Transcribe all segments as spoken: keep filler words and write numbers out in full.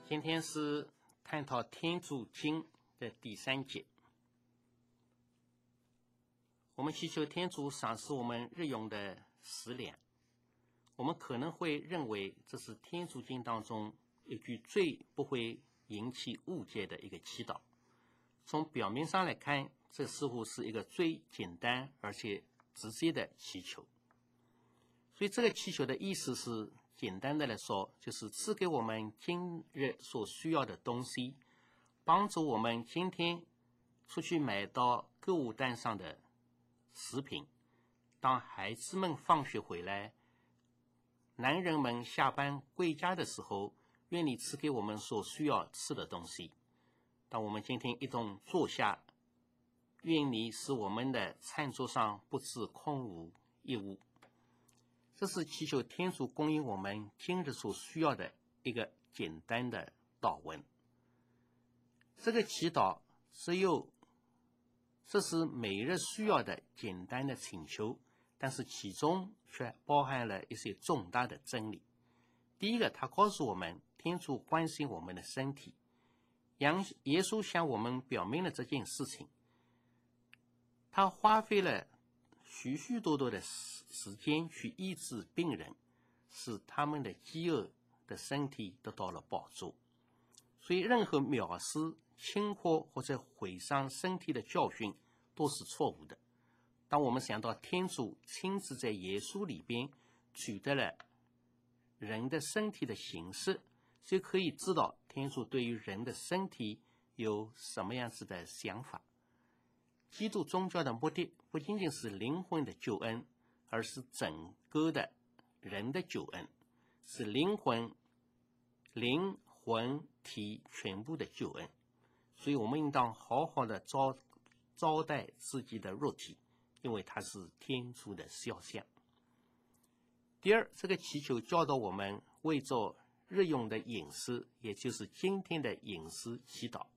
今天是探讨天主经的第三节。我们祈求天主赏赐我们日用的食粮。我们可能会认为这是天主经当中一句最不会引起误解的一个祈祷。从表面上来看，这似乎是一个最简单而且直接的祈求。所以这个祈求的意思是，简单的来说，就是赐给我们今日所需要的东西，帮助我们今天出去买到购物单上的食品。当孩子们放学回来，男人们下班归家的时候，愿你赐给我们所需要吃的东西。当我们今天一同坐下，愿你使我们的餐桌上不致空无一物。这是祈求天主供应我们今日所需要的一个简单的祷文。这个祈祷只有这是每日需要的简单的请求，但是其中却包含了一些重大的真理。第一个，他告诉我们天主关心我们的身体，耶稣向我们表明了这件事情。他花费了许许多多的时间去医治病人，使他们的饥饿的身体得到了饱足。所以任何藐视、轻忽或者毁伤身体的教训都是错误的。当我们想到天主亲自在耶稣里边取得了人的身体的形式，就可以知道天主对于人的身体有什么样子的想法。基督宗教的目的不仅仅是灵魂的救恩，而是整个的人的救恩，是灵魂、灵魂体全部的救恩。所以我们应当好好的招招待自己的肉体，因为它是天主的肖像。第二，这个祈求教导我们为着日用的饮食，也就是今天的饮食祈祷。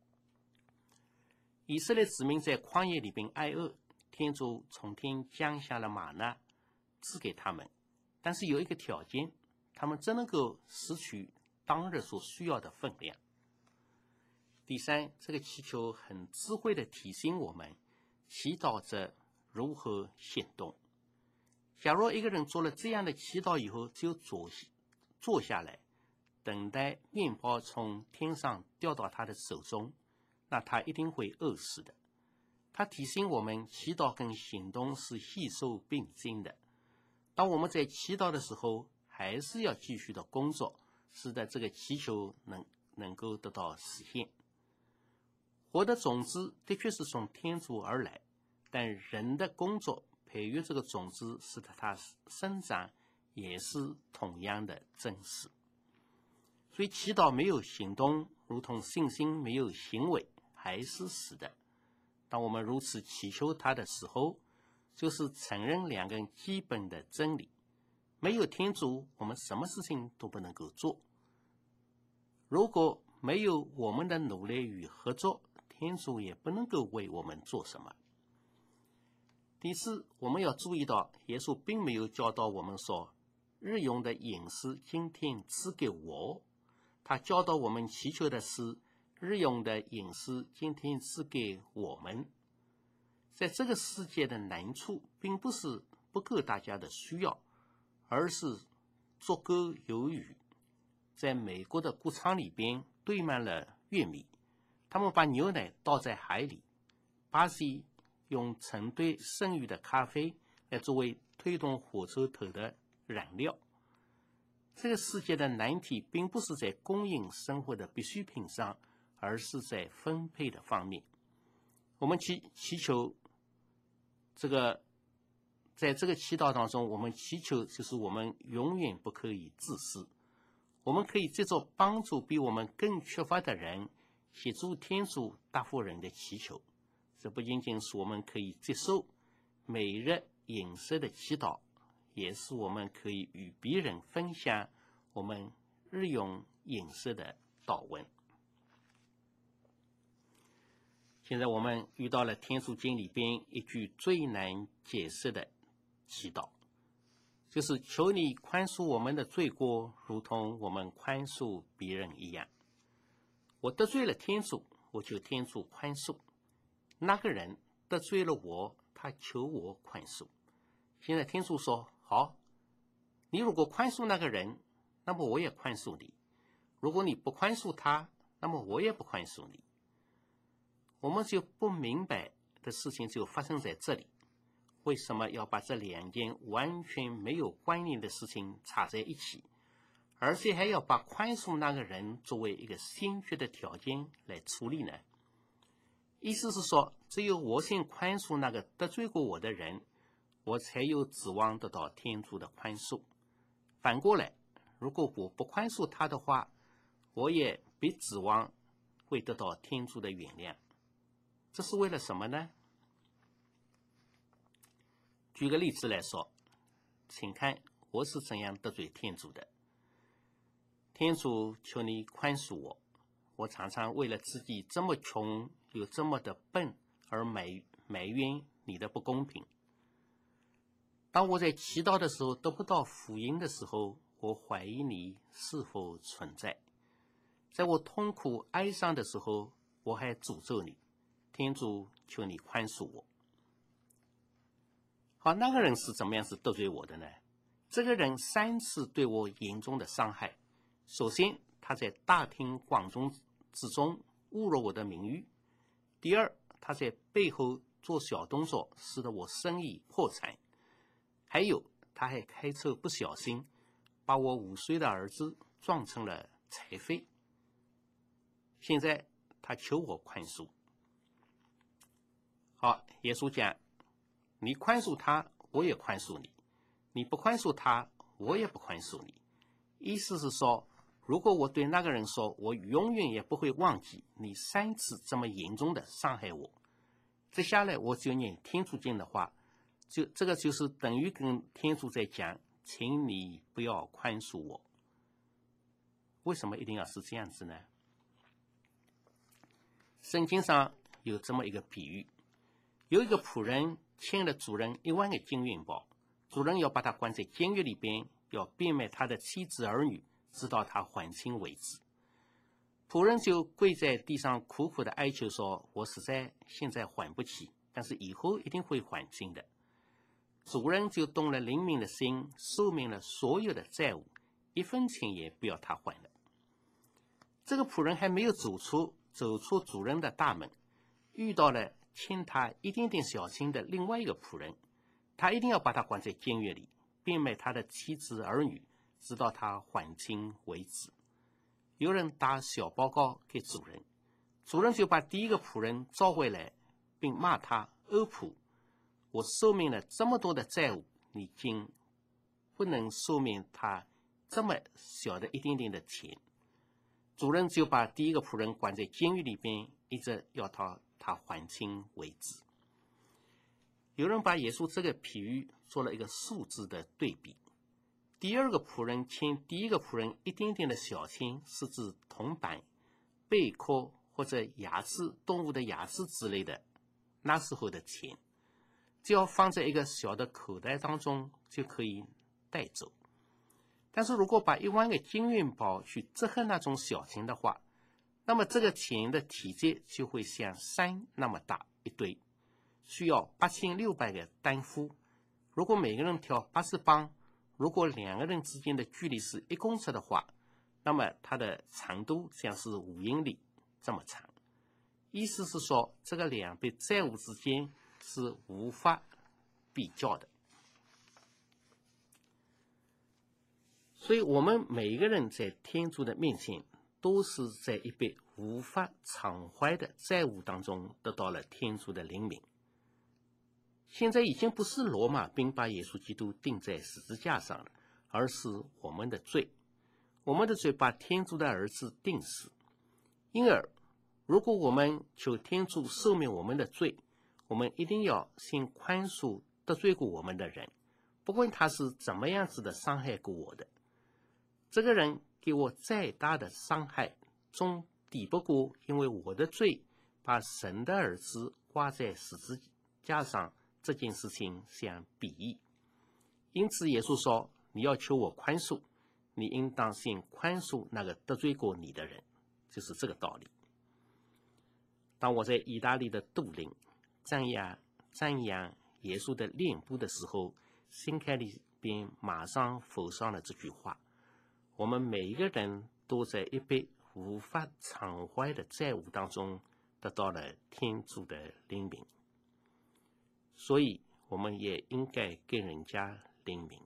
以色列子民在旷野里边挨饿，天主从天降下了玛纳赐给他们，但是有一个条件，他们只能够拾取当日所需要的分量。第三，这个祈求很智慧地提醒我们祈祷者如何行动。假如一个人做了这样的祈祷以后，就坐坐下来等待面包从天上掉到他的手中，那他一定会饿死的。他提醒我们祈祷跟行动是携手并进的。当我们在祈祷的时候，还是要继续的工作，使得这个祈求能能够得到实现。活的种子的确是从天主而来，但人的工作培育这个种子，使得它生长，也是同样的真实。所以祈祷没有行动，如同信心没有行为，还是死的。当我们如此祈求它的时候，就是承认两个基本的真理：没有天主，我们什么事情都不能够做；如果没有我们的努力与合作，天主也不能够为我们做什么。第四，我们要注意到，耶稣并没有教导我们说，日用的饮食今天赐给我。他教导我们祈求的是，日用的饮食今天赐给我们。在这个世界的难处，并不是不够大家的需要，而是足够有余。在美国的谷仓里边堆满了玉米，他们把牛奶倒在海里，巴西用成堆剩余的咖啡来作为推动火车头的燃料。这个世界的难题并不是在供应生活的必需品上，而是在分配的方面。我们祈祈求这个，在这个祈祷当中，我们祈求就是我们永远不可以自私。我们可以借着帮助比我们更缺乏的人，协助天主答复人的祈求。这不仅仅是我们可以接受每日饮食的祈祷，也是我们可以与别人分享我们日用饮食的祷文。现在我们遇到了天主经里边一句最难解释的祈祷，就是求你宽恕我们的罪过，如同我们宽恕别人一样。 我得罪了天主，我求天主宽恕。那个人得罪了我，他求我宽恕。现在天主说，好，你如果宽恕那个人，那么我也宽恕你。如果你不宽恕他，那么我也不宽恕你。我们就不明白的事情就发生在这里，为什么要把这两件完全没有关联的事情插在一起，而且还要把宽恕那个人作为一个先决的条件来处理呢？意思是说，只有我先宽恕那个得罪过我的人，我才有指望得到天主的宽恕。反过来，如果我不宽恕他的话，我也别指望会得到天主的原谅。这是为了什么呢？举个例子来说，请看我是怎样得罪天主的。天主，求你宽恕我，我常常为了自己这么穷又这么的笨而埋埋怨你的不公平。当我在祈祷的时候得不到福音的时候，我怀疑你是否存在。在我痛苦哀伤的时候，我还诅咒你。天主，求你宽恕我。好，那个人是怎么样是得罪我的呢？这个人三次对我严重的伤害。首先，他在大庭广众之中侮辱我的名誉；第二，他在背后做小动作，使得我生意破产；还有，他还开车不小心把我五岁的儿子撞成了残废。现在他求我宽恕。好，耶稣讲，你宽恕他，我也宽恕你；你不宽恕他，我也不宽恕你。意思是说，如果我对那个人说，我永远也不会忘记你三次这么严重的伤害我，接下来我就念天主经的话，就这个就是等于跟天主在讲，请你不要宽恕我。为什么一定要是这样子呢？圣经上有这么一个比喻，有一个仆人欠了主人一万个金元宝，主人要把他关在监狱里边，要变卖他的妻子儿女，直到他还清为止。仆人就跪在地上苦苦的哀求说，我实在现在还不起，但是以后一定会还清的。主人就动了灵敏的心，赦免了所有的债务，一分钱也不要他还了。这个仆人还没有走出走出主人的大门，遇到了欠他一点点小钱的另外一个仆人，他一定要把他关在监狱里，变卖他的妻子儿女，直到他还清为止。有人打小报告给主人，主人就把第一个仆人召回来，并骂他恶仆，我赦免了这么多的债务，你竟不能赦免他这么小的一点点的钱。主人就把第一个仆人关在监狱里边，一直要他他还清为止。有人把耶稣这个比喻做了一个数字的对比。第二个仆人欠第一个仆人一点点的小钱，是指铜板、贝壳或者牙齿、动物的牙齿之类的，那时候的钱，只要放在一个小的口袋当中就可以带走。但是如果把一万个金元宝去折合那种小钱的话，那么这个钱的体积就会像山那么大一堆，需要八千六百个担负。如果每个人挑八十磅，如果两个人之间的距离是一公尺的话，那么它的长度将是五英里这么长。意思是说，这个两笔债务之间是无法比较的。所以我们每一个人在天主的面前，都是在一笔无法偿还的债务当中得到了天主的怜悯。现在已经不是罗马兵把耶稣基督钉在十字架上了，而是我们的罪。我们的罪把天主的儿子钉死。因而，如果我们求天主赦免我们的罪，我们一定要先宽恕得罪过我们的人，不管他是怎么样子的伤害过我的。这个人给我再大的伤害，终抵不过因为我的罪把神的儿子挂在十字架上这件事情相比拟。因此耶稣说，你要求我宽恕，你应当先宽恕那个得罪过你的人。 就是这个道理。当我在意大利的杜林瞻仰瞻仰耶稣的脸部的时候，心坎里边马上浮上了这句话：我们每一个人都在一笔无法偿还的债务当中得到了天主的怜悯，所以我们也应该给人家怜悯。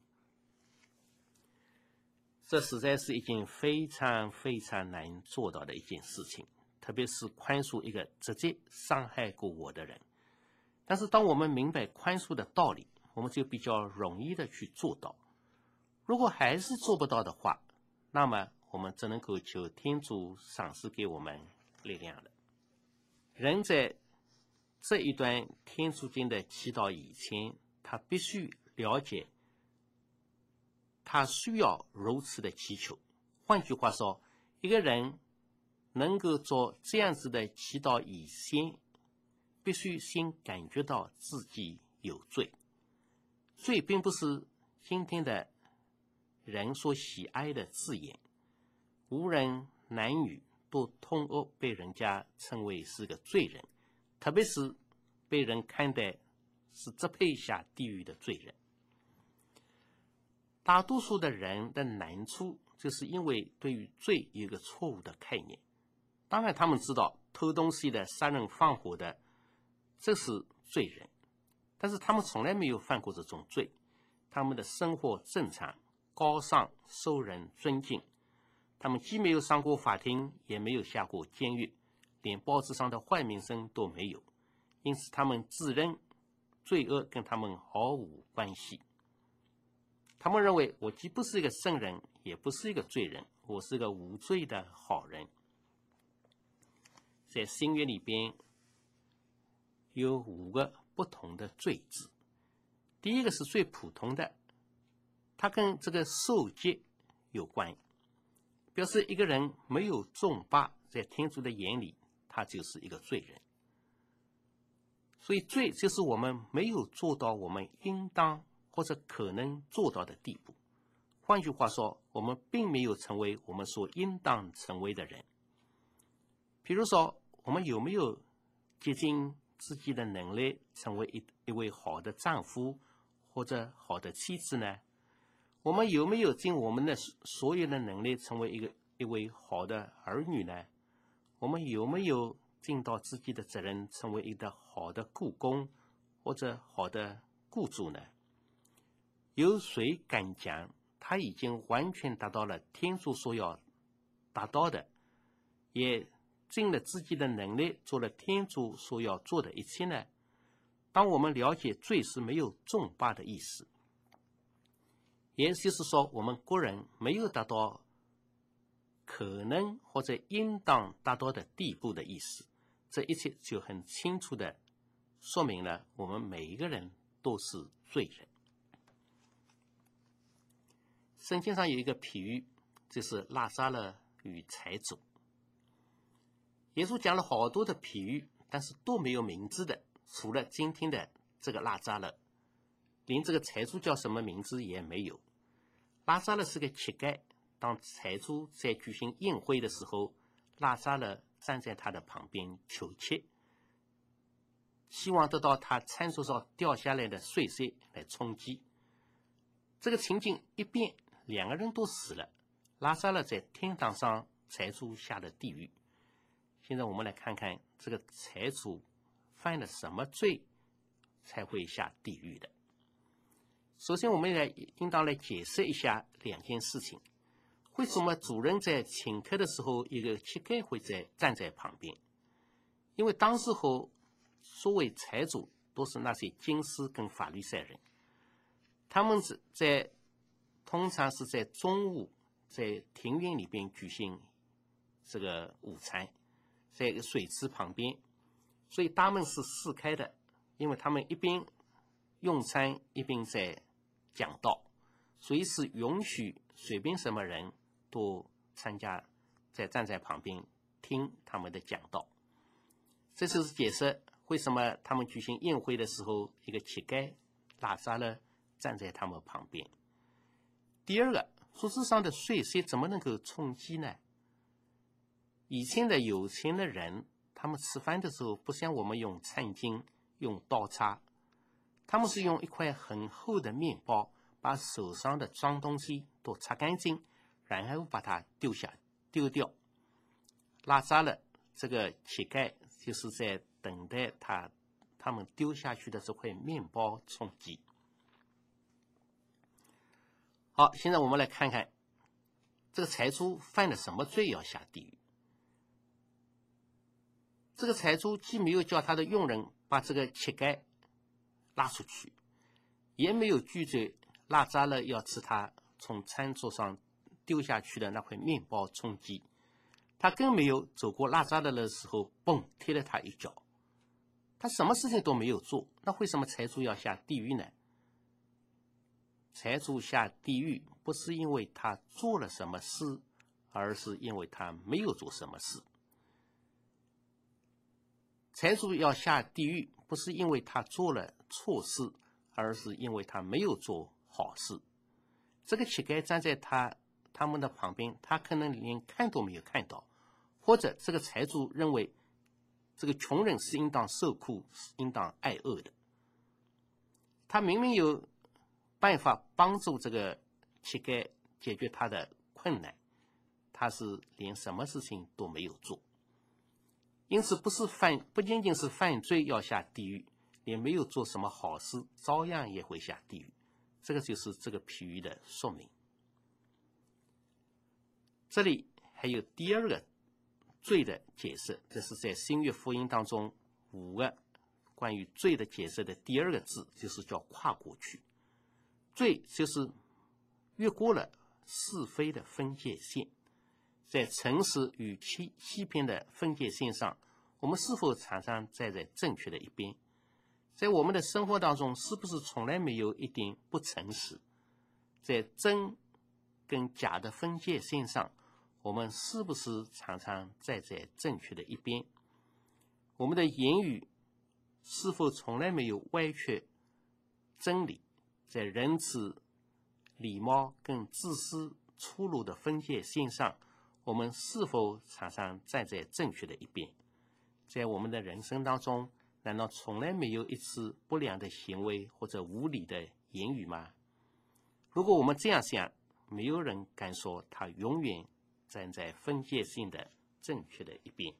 这实在是一件非常非常难做到的一件事情，特别是宽恕一个直接伤害过我的人。但是当我们明白宽恕的道理，我们就比较容易的去做到。如果还是做不到的话，那么我们只能够求天主赏赐给我们力量了。人在这一段天主经的祈祷以前，他必须了解他需要如此的祈求。换句话说，一个人能够做这样子的祈祷以前，必须先感觉到自己有罪。罪并不是今天的人所喜爱的字眼，无人男女都通恶被人家称为是个罪人，特别是被人看待是只配下地狱的罪人。大多数的人的难处就是因为对于罪有一个错误的概念。当然他们知道偷东西的、杀人放火的这是罪人，但是他们从来没有犯过这种罪。他们的生活正常、高尚、受人尊敬，他们既没有上过法庭，也没有下过监狱，连报纸上的坏名声都没有，因此他们自认罪恶跟他们毫无关系。他们认为我既不是一个圣人，也不是一个罪人，我是个无罪的好人。在新约里边有五个不同的罪字。第一个是最普通的，它跟这个受戒有关，表示一个人没有重罚，在天主的眼里他就是一个罪人。所以罪就是我们没有做到我们应当或者可能做到的地步。换句话说，我们并没有成为我们所应当成为的人。比如说，我们有没有竭尽自己的能力成为一一位好的丈夫或者好的妻子呢？我们有没有尽我们的所有的能力成为一个一位好的儿女呢？我们有没有尽到自己的责任成为一个好的雇工或者好的雇主呢？有谁敢讲他已经完全达到了天主所要达到的，也尽了自己的能力做了天主所要做的一切呢？当我们了解罪是没有重罚的意思，也就是说我们个人没有达到可能或者应当达到的地步的意思，这一切就很清楚的说明了我们每一个人都是罪人。圣经上有一个比喻，就是拉撒勒与财主。耶稣讲了好多的比喻，但是都没有名字的，除了今天的这个拉撒勒，连这个财主叫什么名字也没有。拉撒勒是个乞丐，当财主在举行宴会的时候，拉撒勒站在他的旁边求乞，希望得到他餐桌上掉下来的碎屑来充饥。这个情景一变，两个人都死了，拉撒勒在天堂上，财主下了地狱。现在我们来看看这个财主犯了什么罪才会下地狱的。首先我们来应当来解释一下两件事情。为什么主人在请客的时候，一个乞丐会在站在旁边？因为当时候所谓财主都是那些经师跟法律赛人，他们是在通常是在中午在庭院里边举行这个午餐，在一个水池旁边，所以大门是四开的，因为他们一边用餐一边在讲道，所以是允许随便什么人都参加，在站在旁边听他们的讲道。这就是解释为什么他们举行宴会的时候，一个乞丐拉撒勒站在他们旁边。第二个，桌子上的碎屑怎么能够充饥呢？ 以前的有钱的人，他们吃饭的时候不像我们用餐巾、用刀叉，他们是用一块很厚的面包，把手上的脏东西都擦干净，然后把它丢下丢掉。拉扎勒这个乞丐就是在等待他他们丢下去的这块面包充饥。好，现在我们来看看这个财主犯了什么罪要下地狱。这个财主既没有叫他的佣人把这个乞丐拉出去，也没有拒绝拉扎勒要吃他从餐桌上丢下去的那块面包充饥，他更没有走过拉扎勒的时候嘣踢了他一脚，他什么事情都没有做。那为什么财主要下地狱呢？财主下地狱不是因为他做了什么事，而是因为他没有做什么事。财主要下地狱不是因为他做了错事，而是因为他没有做好事。这个乞丐站在他他们的旁边，他可能连看都没有看到，或者这个财主认为这个穷人是应当受苦，是应当挨饿的。他明明有办法帮助这个乞丐解决他的困难，他是连什么事情都没有做。因此不是犯不仅仅是犯罪要下地狱，连没有做什么好事照样也会下地狱。这个就是这个譬喻的说明。这里还有第二个罪的解释，这是在新约福音当中五个关于罪的解释的第二个字，就是叫跨过去。罪就是越过了是非的分界线，在诚实与欺欺骗的分界线上，我们是否常常站在正确的一边？在我们的生活当中，是不是从来没有一点不诚实？在真跟假的分界线上，我们是不是常常站在正确的一边？我们的言语是否从来没有歪曲真理？在仁慈、礼貌跟自私粗鲁的分界线上，我们是否常常站在正确的一边？在我们的人生当中，难道从来没有一次不良的行为或者无理的言语吗？如果我们这样想，没有人敢说他永远站在分界线的正确的一边。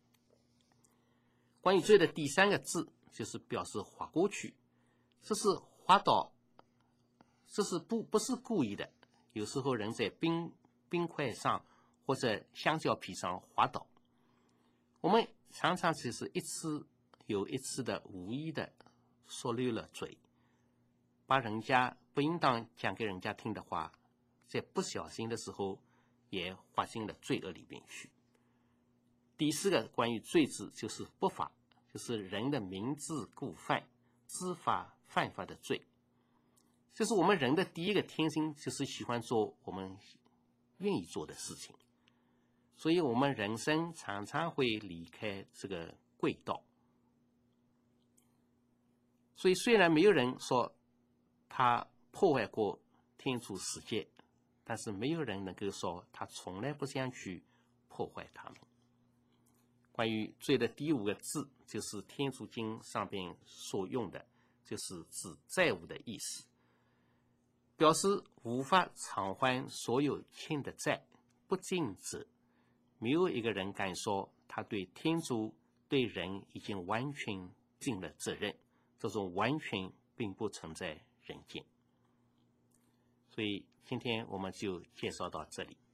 关于罪的第三个字，就是表示划过去，这是滑倒，这是不不是故意的。有时候人在冰冰块上或者香蕉皮上滑倒，我们常常只是一次有一次的无意的说溜了嘴，把人家不应当讲给人家听的话，在不小心的时候也滑进了罪恶里边去。第四个关于罪字就是不法，就是人的明知故犯、知法犯法的罪。就是我们人的第一个天性，就是喜欢做我们愿意做的事情，所以我们人生常常会离开这个轨道。所以虽然没有人说他破坏过天主世界，但是没有人能够说他从来不想去破坏他们。关于罪的第五个字，就是天主经上边所用的，就是指债务的意思，表示无法偿还所有欠的债，不尽责。没有一个人敢说他对天主对人已经完全尽了责任，这种完全并不存在人间。所以今天我们就介绍到这里。